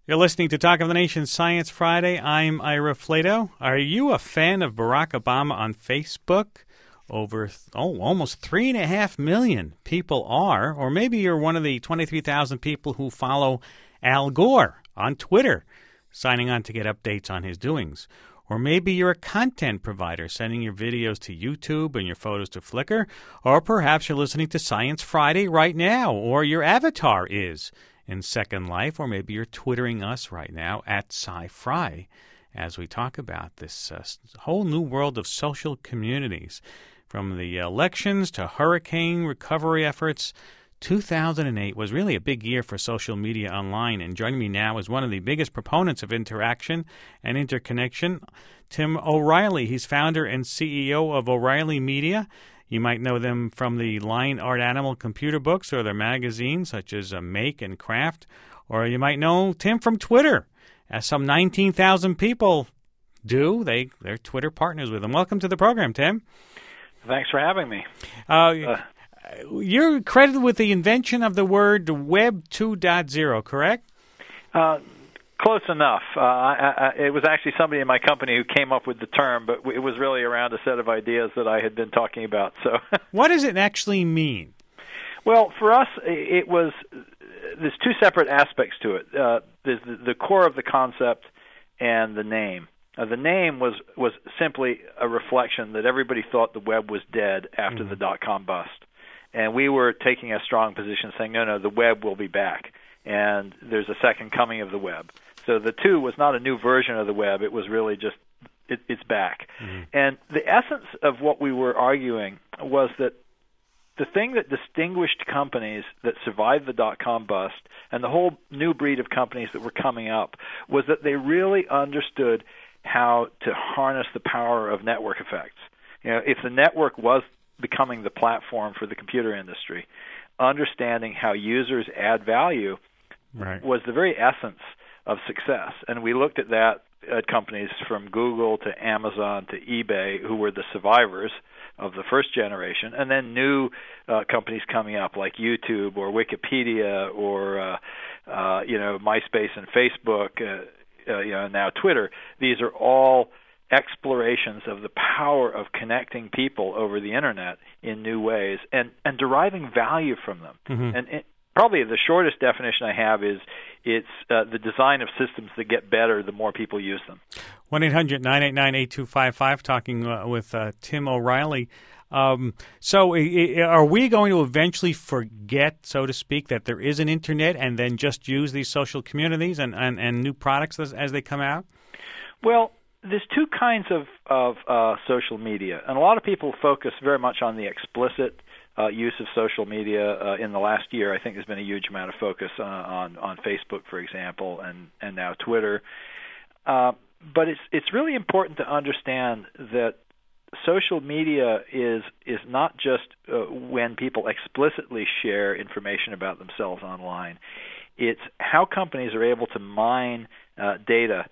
You're listening to Talk of the Nation Science Friday. I'm Ira Flato. Are you a fan of Barack Obama on Facebook? Almost 3.5 million people are. Or maybe you're one of the 23,000 people who follow Al Gore on Twitter, signing on to get updates on his doings. Or maybe you're a content provider sending your videos to YouTube and your photos to Flickr. Or perhaps you're listening to Science Friday right now, or your avatar is in Second Life, or maybe you're twittering us right now at SciFri as we talk about this whole new world of social communities. From the elections to hurricane recovery efforts, 2008 was really a big year for social media online, and joining me now is one of the biggest proponents of interaction and interconnection, Tim O'Reilly. He's founder and CEO of O'Reilly Media. You might know them from the Line Art Animal computer books or their magazines, such as Make and Craft. Or you might know Tim from Twitter, as some 19,000 people do. They're Twitter partners with him. Welcome to the program, Tim. Thanks for having me. You're credited with the invention of the word Web 2.0, correct? Close enough. It was actually somebody in my company who came up with the term, but it was really around a set of ideas that I had been talking about. So, what does it actually mean? Well, for us, there's two separate aspects to it. There's the core of the concept and the name. The name was simply a reflection that everybody thought the web was dead after the dot-com bust. And we were taking a strong position saying, no, the web will be back. And there's a second coming of the web. So the two was not a new version of the web. It was really just, it's back. Mm-hmm. And the essence of what we were arguing was that the thing that distinguished companies that survived the dot-com bust and the whole new breed of companies that were coming up was that they really understood how to harness the power of network effects. If the network was becoming the platform for the computer industry, understanding how users add value was the very essence of success. And we looked at that at companies from Google to Amazon to eBay, who were the survivors of the first generation, and then new companies coming up like YouTube or Wikipedia or MySpace and Facebook, and now Twitter. These are all explorations of the power of connecting people over the internet in new ways and deriving value from them. Mm-hmm. And probably the shortest definition I have is it's the design of systems that get better the more people use them. 1-800-989-8255, talking with Tim O'Reilly. So are we going to eventually forget, so to speak, that there is an internet and then just use these social communities and new products as they come out? Well, there's two kinds of social media, and a lot of people focus very much on the explicit use of social media. In the last year, I think there's been a huge amount of focus on Facebook, for example, and now Twitter. But it's really important to understand that social media is not just when people explicitly share information about themselves online. It's how companies are able to mine data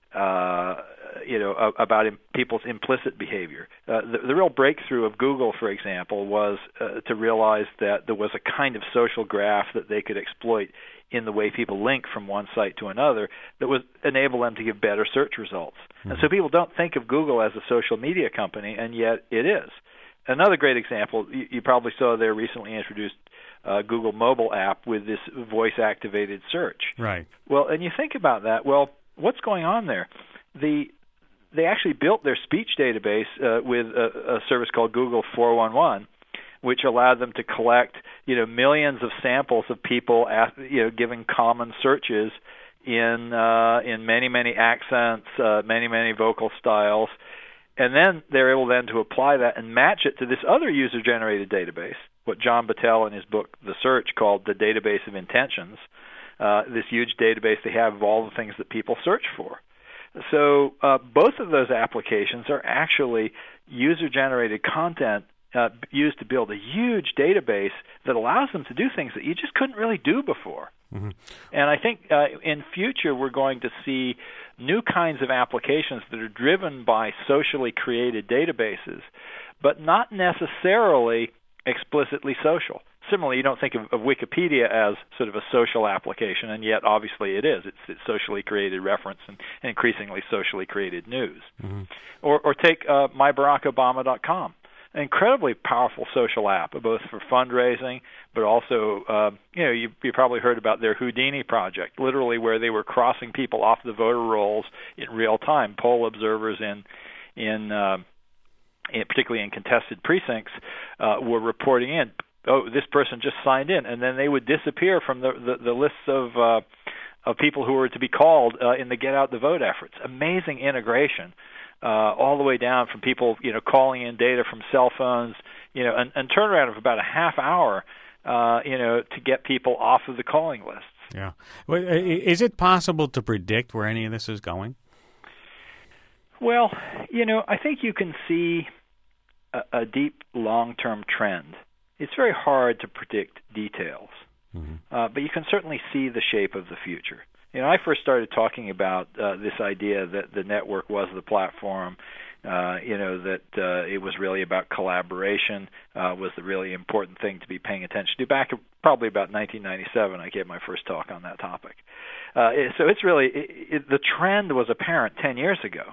about people's implicit behavior. The real breakthrough of Google, for example, was to realize that there was a kind of social graph that they could exploit in the way people link from one site to another that would enable them to give better search results. Mm-hmm. And so people don't think of Google as a social media company, and yet it is. Another great example, you probably saw their recently introduced Google mobile app with this voice-activated search. Right. Well, and you think about that, well, what's going on there? They actually built their speech database with a service called Google 411, which allowed them to collect millions of samples of people giving common searches in many accents, many vocal styles, and then they're able then to apply that and match it to this other user-generated database, what John Battelle in his book The Search called the database of intentions. This huge database they have of all the things that people search for. So both of those applications are actually user-generated content used to build a huge database that allows them to do things that you just couldn't really do before. Mm-hmm. And I think in future we're going to see new kinds of applications that are driven by socially created databases, but not necessarily explicitly social. similarly, you don't think of Wikipedia as sort of a social application, and yet obviously it is. It's socially created reference and increasingly socially created news. Mm-hmm. Or take MyBarackObama.com, an incredibly powerful social app, both for fundraising, but also, you probably heard about their Houdini project, literally where they were crossing people off the voter rolls in real time. Poll observers particularly in contested precincts, were reporting in, oh, this person just signed in, and then they would disappear from the lists of people who were to be called in the Get Out the Vote efforts. Amazing integration, all the way down from people, calling in data from cell phones, and turnaround of about a half hour, to get people off of the calling lists. Yeah. Well, is it possible to predict where any of this is going? Well, I think you can see a deep long-term trend. It's very hard to predict details, but you can certainly see the shape of the future. I first started talking about this idea that the network was the platform, that it was really about collaboration, was the really important thing to be paying attention to. Back probably about 1997, I gave my first talk on that topic. So it's really, the trend was apparent 10 years ago.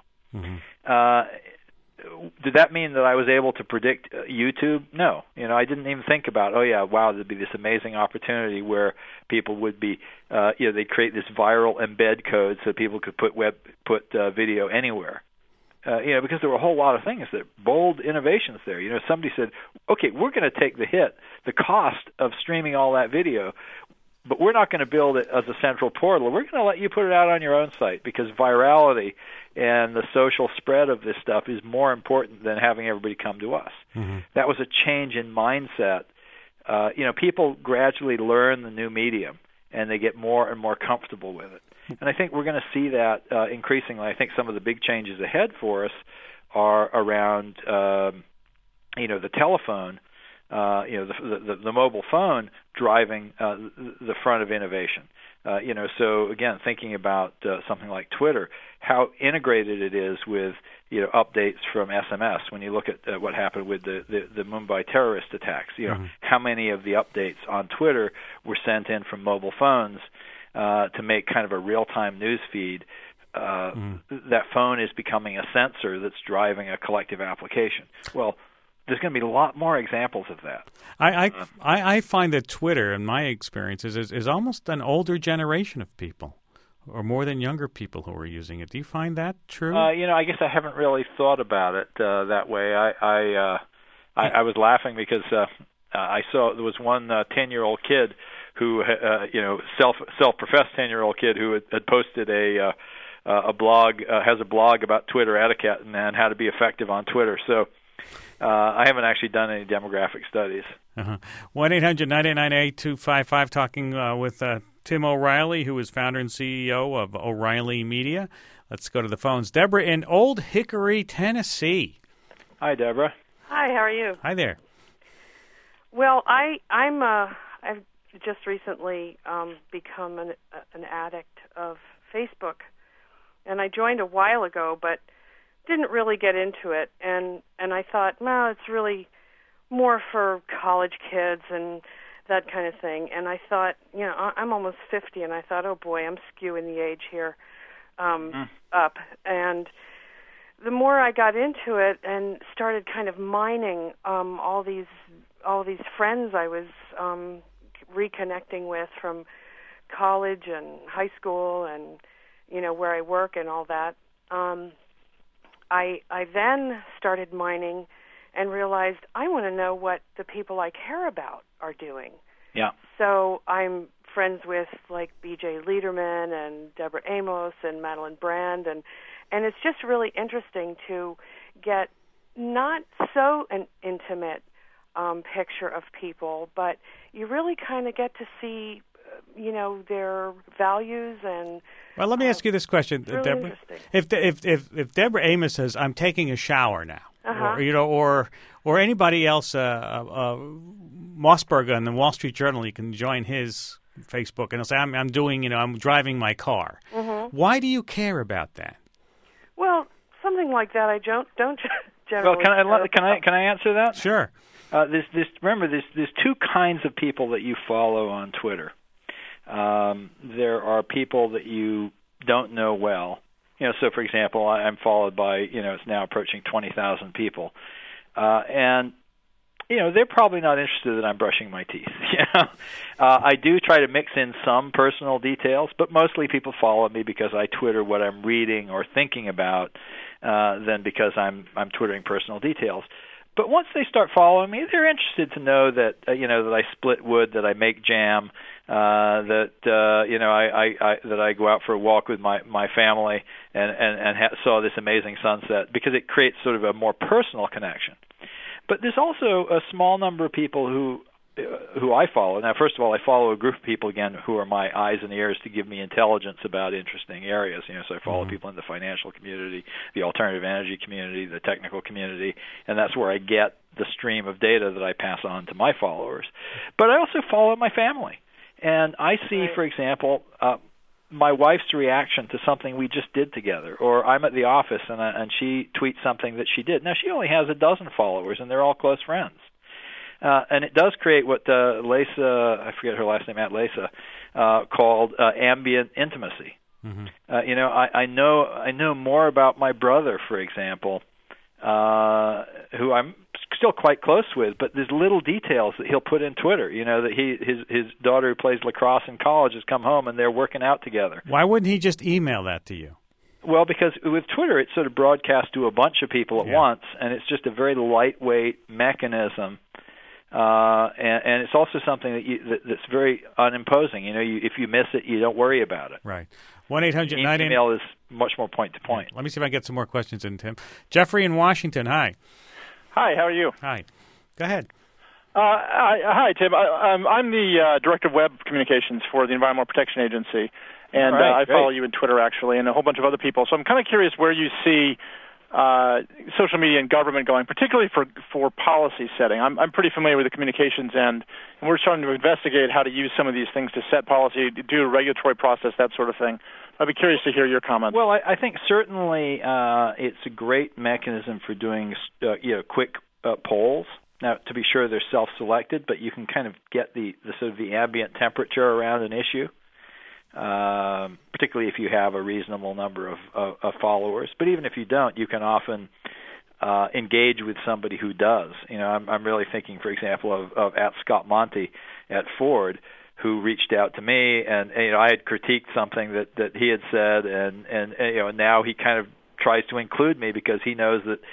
Did that mean that I was able to predict YouTube? No. I didn't even think about, there'd be this amazing opportunity where people would be, they'd create this viral embed code so people could put video anywhere. Because there were a whole lot of things, bold innovations there. Somebody said, okay, we're going to take the cost of streaming all that video, but we're not going to build it as a central portal. We're going to let you put it out on your own site because virality and the social spread of this stuff is more important than having everybody come to us. That was a change in mindset. People gradually learn the new medium, and they get more and more comfortable with it. And I think we're going to see that increasingly. I think some of the big changes ahead for us are around, the telephone, the mobile phone driving the front of innovation. So again, thinking about something like Twitter, how integrated it is with updates from SMS. When you look at what happened with the Mumbai terrorist attacks, how many of the updates on Twitter were sent in from mobile phones to make kind of a real-time news feed. That phone is becoming a sensor that's driving a collective application. Well, there's going to be a lot more examples of that. I find that Twitter, in my experiences, is almost an older generation of people, or more than younger people who are using it. Do you find that true? I guess I haven't really thought about it that way. I was laughing because I saw there was one 10-year-old kid who, self-professed 10-year-old kid who had posted a blog, has a blog about Twitter etiquette and how to be effective on Twitter. So. I haven't actually done any demographic studies. 1-800-989-8255, talking with Tim O'Reilly, who is founder and CEO of O'Reilly Media. Let's go to the phones. Deborah in Old Hickory, Tennessee. Hi, Deborah. Hi, how are you? Hi there. Well, I've just recently become an addict of Facebook, and I joined a while ago, but didn't really get into it, and I thought, no, it's really more for college kids and that kind of thing. And I thought, I'm almost 50, and I thought, oh boy, I'm skewing the age here up. And the more I got into it and started kind of mining all these friends I was reconnecting with from college and high school and where I work and all that. I then started mining and realized I want to know what the people I care about are doing. Yeah. So I'm friends with like B.J. Lederman and Deborah Amos and Madeline Brand, and it's just really interesting to get not so an intimate picture of people, but you really kind of get to see their values and. Well, let me ask you this question, really Deborah. If Deborah Amos says, "I'm taking a shower now," or anybody else, Mossberg in the Wall Street Journal, you can join his Facebook and he'll say, "I'm doing, I'm driving my car." Why do you care about that? Well, something like that, I don't generally. Well, can I answer that? Sure. Remember, there's two kinds of people that you follow on Twitter. There are people that you don't know well. So for example, I'm followed by, it's now approaching 20,000 people. And they're probably not interested that I'm brushing my teeth. I do try to mix in some personal details, but mostly people follow me because I Twitter what I'm reading or thinking about, than because I'm Twittering personal details. But once they start following me, they're interested to know that that I split wood, that I make jam, that I go out for a walk with my family and saw this amazing sunset, because it creates sort of a more personal connection. But there's also a small number of people who I follow. Now, first of all, I follow a group of people, again, who are my eyes and ears to give me intelligence about interesting areas. So I follow people in the financial community, the alternative energy community, the technical community, and that's where I get the stream of data that I pass on to my followers. But I also follow my family. And I see, for example, my wife's reaction to something we just did together, or I'm at the office and she tweets something that she did. Now, she only has 12 followers, and they're all close friends. And it does create what Lesa, I forget her last name, Lesa, called ambient intimacy. Mm-hmm. I know more about my brother, for example, who I'm still quite close with, but there's little details that he'll put in Twitter. That his daughter who plays lacrosse in college has come home and they're working out together. Why wouldn't he just email that to you? Well, because with Twitter, it's sort of broadcast to a bunch of people at once, and it's just a very lightweight mechanism. And it's also something that's very unimposing. If you miss it, you don't worry about it. Right. 1-800-988. Email is much more point to point. Let me see if I can get some more questions in, Tim. Jeffrey in Washington, hi. Hi, how are you? Hi. Go ahead. Hi, Tim. I'm the Director of Web Communications for the Environmental Protection Agency, and I follow you on Twitter, actually, and a whole bunch of other people. So I'm kind of curious where you see social media and government going, particularly for policy setting. I'm pretty familiar with the communications end, and we're starting to investigate how to use some of these things to set policy, to do a regulatory process, that sort of thing. I'd be curious to hear your comments. Well, I think certainly it's a great mechanism for doing quick polls. Now, to be sure, they're self-selected, but you can kind of get the sort of the ambient temperature around an issue. Particularly if you have a reasonable number of followers. But even if you don't, you can often engage with somebody who does. I'm really thinking, for example, of Scott Monty at Ford, who reached out to me, and I had critiqued something that he had said, and now he kind of tries to include me because he knows that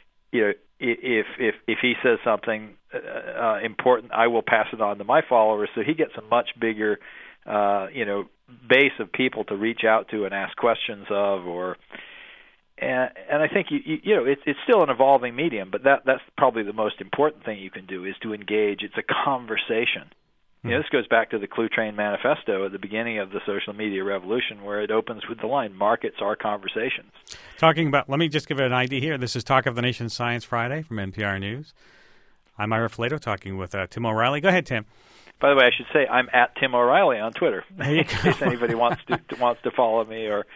if he says something important, I will pass it on to my followers. So he gets a much bigger base of people to reach out to and ask questions of, and I think it's still an evolving medium, but that's probably the most important thing you can do is to engage. It's a conversation. This goes back to the Clue Train Manifesto at the beginning of the social media revolution, where it opens with the line, markets are conversations. Let me just give it an idea here. This is Talk of the Nation Science Friday from NPR News. I'm Ira Flato talking with Tim O'Reilly. Go ahead, Tim. By the way, I should say I'm at Tim O'Reilly on Twitter, in case anybody wants to follow me or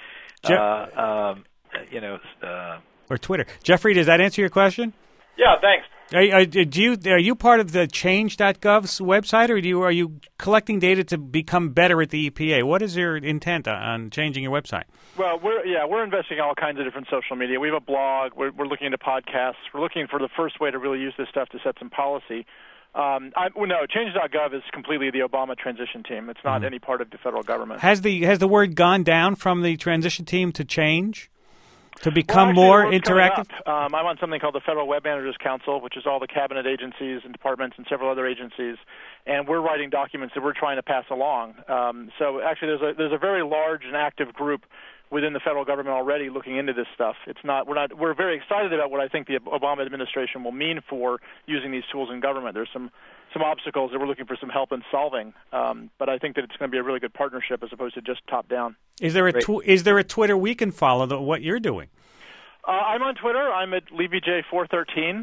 or Twitter. Jeffrey, does that answer your question? Yeah, thanks. Are you part of the Change.gov's website, or are you collecting data to become better at the EPA? What is your intent on changing your website? Well, we're investigating all kinds of different social media. We have a blog. We're looking into podcasts. We're looking for the first way to really use this stuff to set some policy. No, Change.gov is completely the Obama transition team. It's not any part of the federal government. Has the word gone down from the transition team to Change? To become more interactive? I'm on something called the Federal Web Managers Council, which is all the cabinet agencies and departments and several other agencies, and we're writing documents that we're trying to pass along. So actually, there's a very large and active group within the federal government already looking into this stuff. We're very excited about what I think the Obama administration will mean for using these tools in government. There's some obstacles that we're looking for some help in solving, but I think that it's going to be a really good partnership as opposed to just top down. Is there a Twitter we can follow what you're doing? I'm on Twitter. I'm at LevyJ413,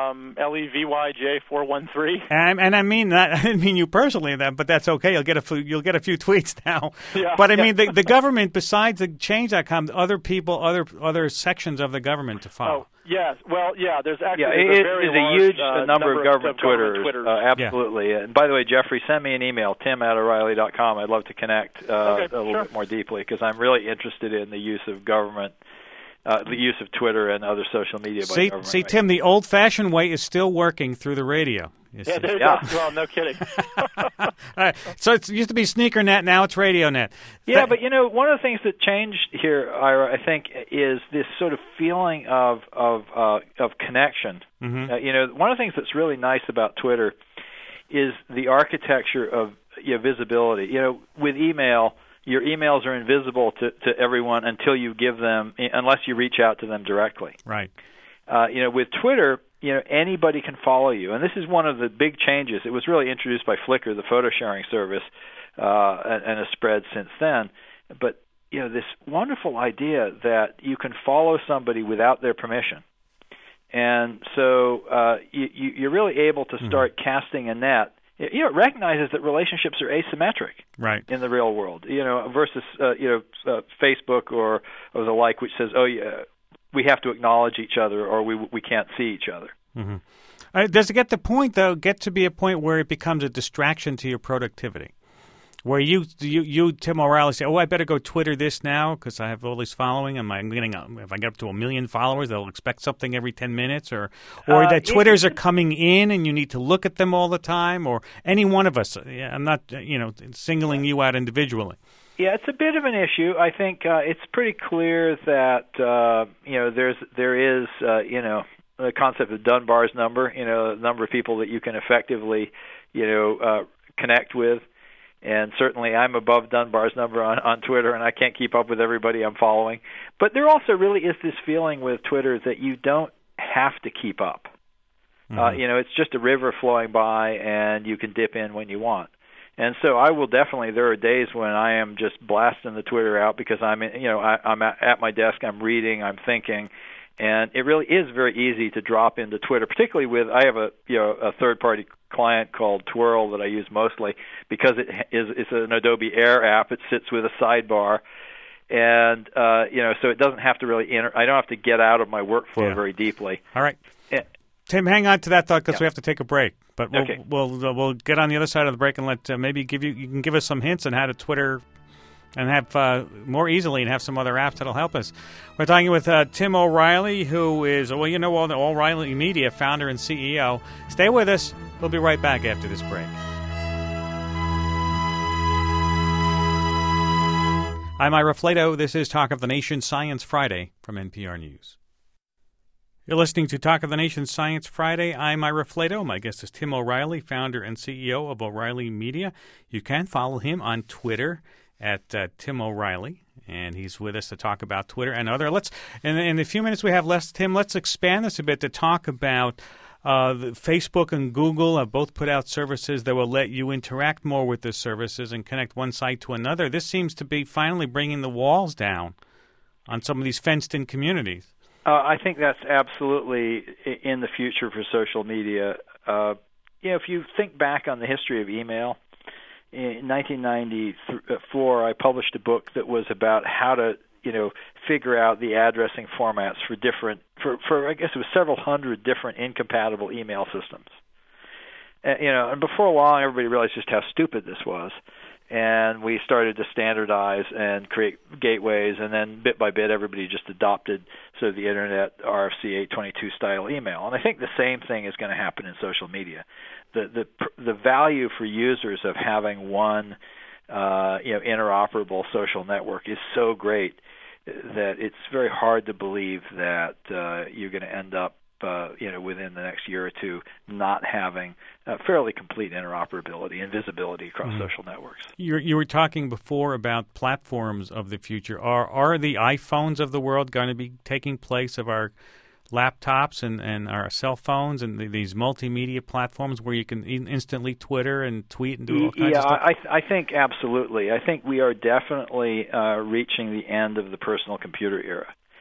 LevyJ413. And I mean that. I didn't mean you personally, but that's okay. You'll get a few tweets now. Yeah, but I mean the government. Besides the Change.com, other people, other sections of the government to follow. Oh, yes. Well, yeah. There's actually it is a huge number of government Twitters. Absolutely. And by the way, Jeffrey, send me an email, tim@O'Reilly.com. I'd love to connect a little bit more deeply because I'm really interested in the use of government. The use of Twitter and other social media by government. See, Tim, the old-fashioned way is still working through the radio. Yeah, there you go. Well, no kidding. All right. So it used to be SneakerNet, now it's RadioNet. Yeah, but one of the things that changed here, Ira, I think, is this sort of feeling of connection. Mm-hmm. One of the things that's really nice about Twitter is the architecture of visibility. With email, your emails are invisible to everyone until you give them, unless you reach out to them directly. Right. With Twitter, anybody can follow you, and this is one of the big changes. It was really introduced by Flickr, the photo sharing service, and has spread since then. But this wonderful idea that you can follow somebody without their permission, and so you're really able to start casting a net. It recognizes that relationships are asymmetric, right, in the real world. Versus Facebook or the like, which says, we have to acknowledge each other, or we can't see each other. Mm-hmm. Does it get to be a point where it becomes a distraction to your productivity? Where you Tim O'Reilly, say, I better go Twitter this now because I have all this following. If I get up to 1 million followers, they'll expect something every 10 minutes, or that Twitters are coming in and you need to look at them all the time, or any one of us. I'm not singling you out individually. Yeah, it's a bit of an issue. I think it's pretty clear that there is the concept of Dunbar's number. The number of people that you can effectively connect with. And certainly I'm above Dunbar's number on Twitter, and I can't keep up with everybody I'm following. But there also really is this feeling with Twitter that you don't have to keep up. Mm-hmm. It's just a river flowing by, and you can dip in when you want. And so I will definitely, there are days when I am just blasting the Twitter out because I'm at my desk, I'm reading, I'm thinking, and it really is very easy to drop into Twitter, particularly I have a third-party client called Twirl that I use mostly because it's an Adobe Air app. It sits with a sidebar, and so it doesn't have to really I don't have to get out of my workflow very deeply. All right, Tim, hang on to that thought because we have to take a break. But we'll get on the other side of the break and let maybe you can give us some hints on how to Twitter and have more easily and have some other apps that'll help us. We're talking with Tim O'Reilly, who is O'Reilly Media founder and CEO. Stay with us. We'll be right back after this break. I'm Ira Flato. This is Talk of the Nation Science Friday from NPR News. You're listening to Talk of the Nation Science Friday. I'm Ira Flato. My guest is Tim O'Reilly, founder and CEO of O'Reilly Media. You can follow him on Twitter at Tim O'Reilly, and he's with us to talk about Twitter and other. In the few minutes we have left, Tim, let's expand this a bit to talk about Facebook and Google have both put out services that will let you interact more with the services and connect one site to another. This seems to be finally bringing the walls down on some of these fenced-in communities. I think that's absolutely in the future for social media. If you think back on the history of email, in 1994, I published a book that was about how to, figure out the addressing formats for I guess it was several hundred different incompatible email systems. And before long, everybody realized just how stupid this was. And we started to standardize and create gateways, and then bit by bit, everybody just adopted sort of the Internet RFC 822 style email. And I think the same thing is going to happen in social media. The value for users of having one interoperable social network is so great that it's very hard to believe that you're going to end up within the next year or two, not having fairly complete interoperability and visibility across social networks. You were talking before about platforms of the future. Are the iPhones of the world going to be taking place of our laptops and our cell phones and these multimedia platforms where you can instantly Twitter and tweet and do all kinds of stuff? I think absolutely. I think we are definitely reaching the end of the personal computer era.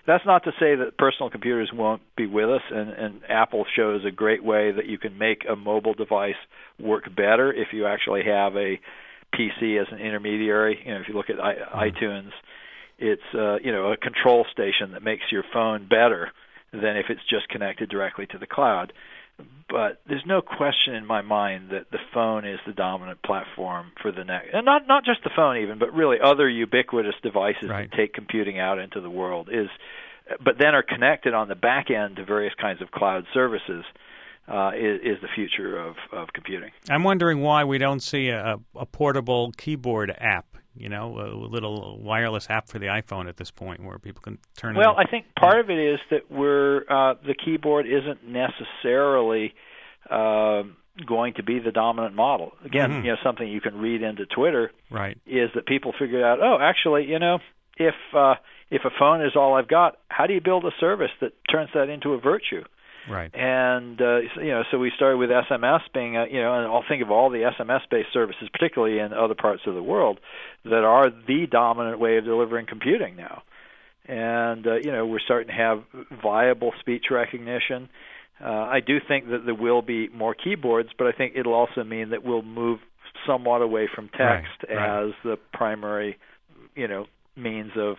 That's not to say that personal computers won't be with us, and Apple shows a great way that you can make a mobile device work better if you actually have a PC as an intermediary. If you look at iTunes, it's a control station that makes your phone better than if it's just connected directly to the cloud. But there's no question in my mind that the phone is the dominant platform for the next, and not just the phone even, but really other ubiquitous devices that take computing out into the world but then are connected on the back end to various kinds of cloud services. Is the future of computing. I'm wondering why we don't see a portable keyboard app, a little wireless app for the iPhone at this point where people can turn it. Well, I think part of it is that the keyboard isn't necessarily going to be the dominant model. Again, something you can read into Twitter is that people figured out, actually, if a phone is all I've got, how do you build a service that turns that into a virtue? Right. And, so we started with SMS being, and I'll think of all the SMS-based services, particularly in other parts of the world, that are the dominant way of delivering computing now. And, we're starting to have viable speech recognition. I do think that there will be more keyboards, but I think it'll also mean that we'll move somewhat away from text as the primary, means of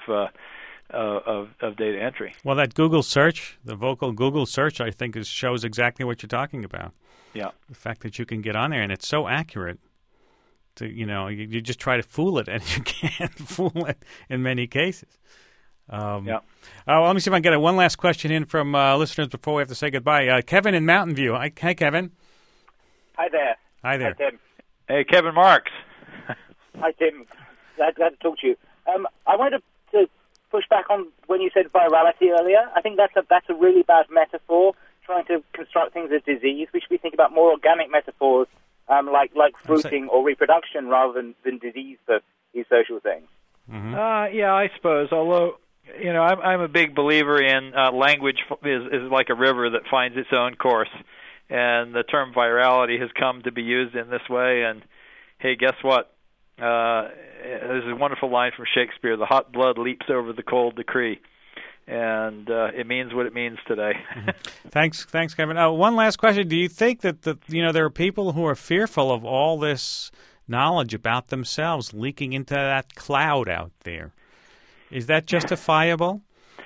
data entry. Well, that Google search, the vocal Google search, I think shows exactly what you're talking about. Yeah. The fact that you can get on there and it's so accurate. You just try to fool it and you can't fool it in many cases. Let me see if I can get one last question in from listeners before we have to say goodbye. Kevin in Mountain View. Hi, Kevin. Hi there. Hi there. Hi, Tim. Hey, Kevin Marks. Hi, Tim. Glad to talk to you. I wanted to push back on when you said virality earlier. I think that's a really bad metaphor, trying to construct things as disease. We should be thinking about more organic metaphors, like fruiting or reproduction, rather than disease for these social things. Mm-hmm. I suppose. Although, I'm a big believer in language is like a river that finds its own course, and the term virality has come to be used in this way. And hey, guess what? There's a wonderful line from Shakespeare: "The hot blood leaps over the cold decree," and it means what it means today. Thanks, Kevin. One last question: do you think that there are people who are fearful of all this knowledge about themselves leaking into that cloud out there? Is that justifiable?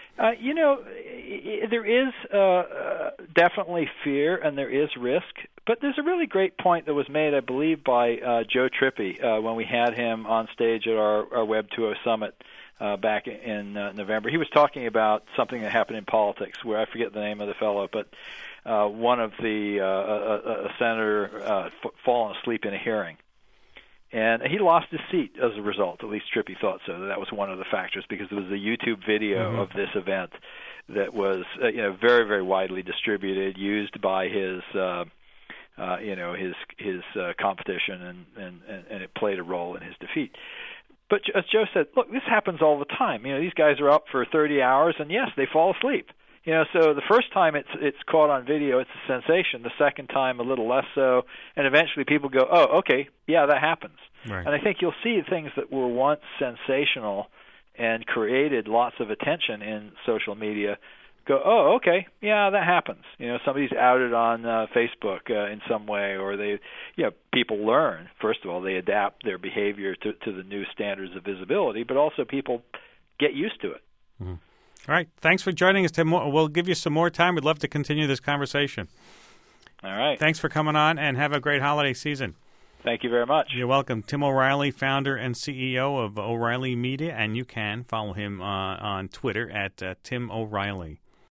There is definitely fear and there is risk, but there's a really great point that was made, I believe, by Joe Trippi when we had him on stage at our Web 2.0 Summit back in November. He was talking about something that happened in politics, where I forget the name of the fellow, but one of a senator fallen asleep in a hearing. And he lost his seat as a result. At least Trippi thought so. That was one of the factors, because there was a YouTube video of this event that was very, very widely distributed, used by his competition, and it played a role in his defeat. But as Joe said, look, this happens all the time. These guys are up for 30 hours, and yes, they fall asleep. So the first time it's caught on video, it's a sensation. The second time, a little less so, and eventually people go, "Oh, okay, yeah, that happens." Right. And I think you'll see things that were once sensational and created lots of attention in social media go, "Oh, okay, yeah, that happens." Somebody's outed on Facebook in some way, or people learn. First of all, they adapt their behavior to the new standards of visibility, but also people get used to it. Mm-hmm. All right. Thanks for joining us, Tim. We'll give you some more time. We'd love to continue this conversation. All right. Thanks for coming on, and have a great holiday season. Thank you very much. You're welcome. Tim O'Reilly, founder and CEO of O'Reilly Media, and you can follow him on Twitter at Tim O'Reilly.